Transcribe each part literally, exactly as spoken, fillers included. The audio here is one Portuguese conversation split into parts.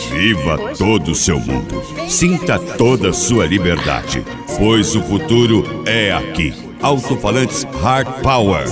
Viva todo o seu mundo. Sinta toda a sua liberdade, pois o futuro é aqui. Alto-falantes Hard Power.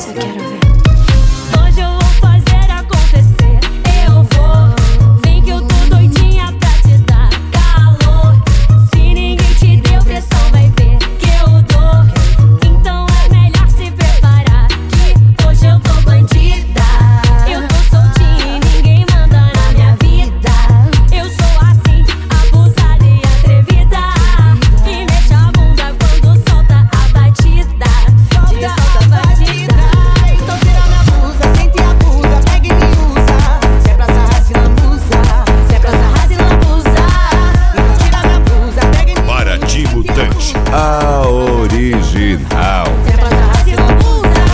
Hoje eu vou fazer acontecer. Eu vou. Vem que eu tô doidinha pra te dar calor. Se ninguém te deu pressão, vai ver que eu dou. Então é melhor se preparar, que hoje eu tô bandida. Eu tô soltinha e ninguém manda na minha vida. Eu sou assim, abusada e atrevida. E mexe a bunda quando solta a batida. Solta a batida. Então tira minha blusa, sente a blusa, pega e me usa. Se é pra sarrar, se lambuza. Se é pra sarrar, se lambuza. Então tira minha blusa, pega e me usa. Paraty Mutante, a original. Se é pra sarrar, se lambuza.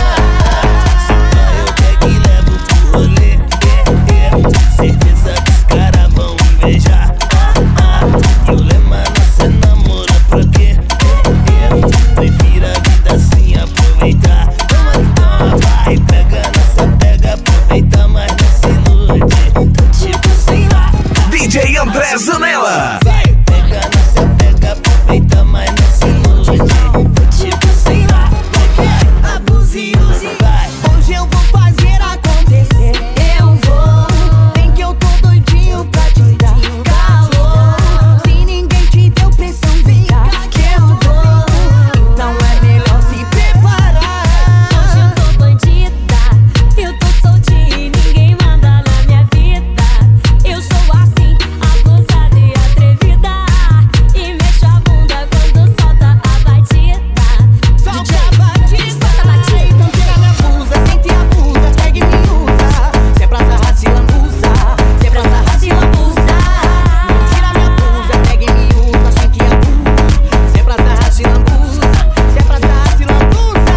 Eu pego e levo pro rolê, é, é. Certeza que os caras vão invejar. Ah, ah. Problema nosso é namorar pra quê? É, é. Prefiro a vida assim, aproveitar. Toma então, vai, pega nessa, pega, aproveita, mas não se ilude. Tipo, sei lá. D J André Zanella. Vai, pega nessa, pega, aproveita, mas não se ilude. Tipo, sei lá. Vai, vai, Abuse, use. vai. Hoje eu vou fazer acontecer. Eu vou. Vem que eu tô doidinho pra te dar calor. Se ninguém te deu pressão, vem cá que eu dou. Então é melhor se preparar. Hoje eu tô bandida, eu tô soltinha e ninguém manda na minha vida. Eu sou assim, abusada e atrevida. E mexo a bunda quando solta a batida. Solta a batida. Solta a batida. Então tira minha blusa, sente a blusa, pega e me usa. Se é pra sarrar, se lambuza. Se é pra sarrar, se lambuza. Tira minha blusa, pega e me usa, sente a blusa. Se é pra sarrar, se lambuza. Se é pra sarrar, se lambuza.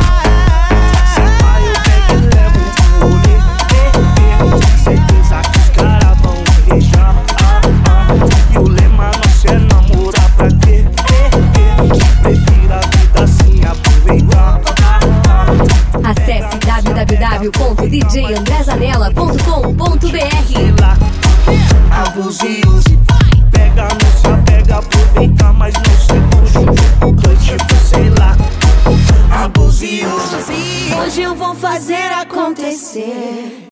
Aí eu pego e levo pro rolê, é, é. Certeza que os caras vão invejar. Ah, ah. E o lema nosso é namorar pra quê? É, é. Prefiro a vida assim, aproveitar. Ah, ah. Acesse w w w ponto d j andré zanella ponto com ponto b r. Lá, abuse, use. Pega nessa, pega, aproveita, mas não se ilude. Tipo, sei lá. Abuse, use. Hoje eu vou fazer acontecer.